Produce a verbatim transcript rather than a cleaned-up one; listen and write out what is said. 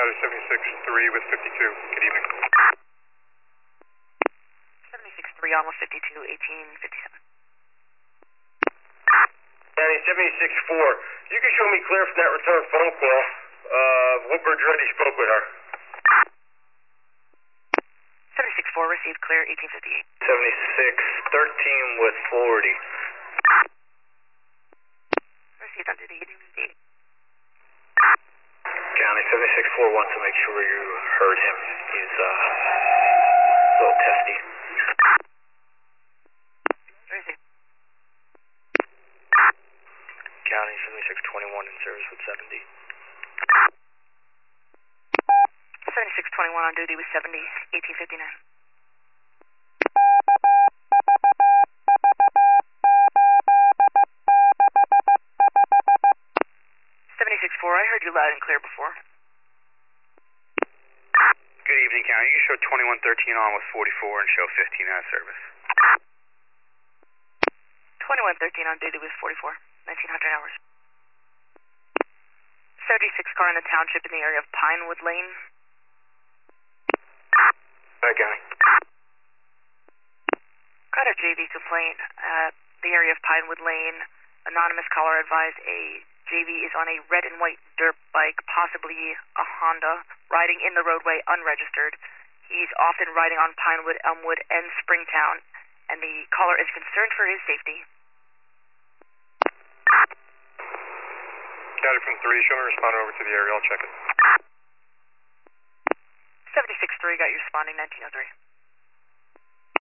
County seventy-six three with fifty-two. Good evening. seventy-six three on with fifty-two, eighteen fifty-seven. County seventy-six four. You can show me clear from that return phone call. Uh, Woodbridge already spoke with her. seventy-six four received clear, eighteen fifty-eight. seventy-six thirteen with forty. Received on duty, eighteen fifty-eight. County seventy-six four wants to make sure you heard him. He's uh, a little testy. Received. County seventy-six twenty-one in service with seventy. seventy-six twenty-one on duty with seventy, eighteen fifty-nine. seventy-six four, I heard you loud and clear before. Good evening, County. You can show twenty-one thirteen on with forty-four and show fifteen out of service. twenty-one thirteen on duty with forty-four, nineteen hundred hours. seventy-six car in the township in the area of Pinewood Lane. Hi, County. Got a J V complaint at the area of Pinewood Lane. Anonymous caller advised a J V is on a red and white dirt bike, possibly a Honda, riding in the roadway unregistered. He's often riding on Pinewood, Elmwood, and Springtown, and the caller is concerned for his safety. County from three, show me respond over to the area. I'll check it. seventy-six three got you responding, nineteen oh three.